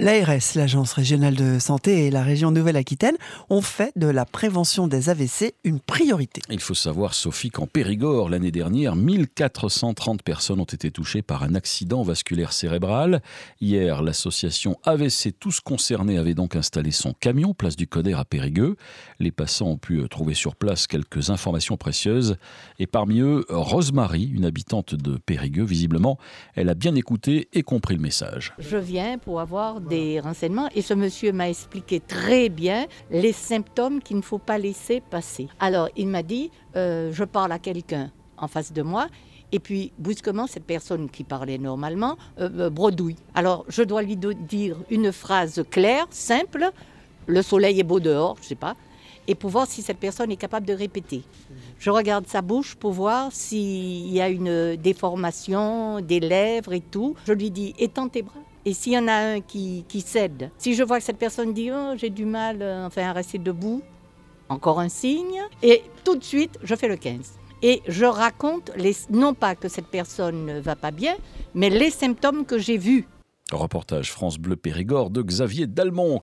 L'ARS, l'Agence régionale de santé et la région Nouvelle-Aquitaine ont fait de la prévention des AVC une priorité. Il faut savoir, Sophie, qu'en Périgord, l'année dernière, 1430 personnes ont été touchées par un accident vasculaire cérébral. Hier, l'association AVC Tous Concernés avait donc installé son camion, place du Coder à Périgueux. Les passants ont pu trouver sur place quelques informations précieuses. Et parmi eux, Rosemary, une habitante de Périgueux. Visiblement, elle a bien écouté et compris le message. Je viens pour avoir des renseignements et ce monsieur m'a expliqué très bien les symptômes qu'il ne faut pas laisser passer. Alors, il m'a dit, je parle à quelqu'un en face de moi et puis brusquement, cette personne qui parlait normalement bredouille. Alors, je dois lui dire une phrase claire, simple, le soleil est beau dehors, je ne sais pas, et pour voir si cette personne est capable de répéter. Je regarde sa bouche pour voir s'il y a une déformation des lèvres et tout. Je lui dis, étends tes bras. Et s'il y en a un qui cède, si je vois que cette personne dit « Oh, j'ai du mal à rester debout », encore un signe. Et tout de suite, je fais le 15. Et je raconte, non pas que cette personne ne va pas bien, mais les symptômes que j'ai vus. Reportage France Bleu Périgord de Xavier Dalmont.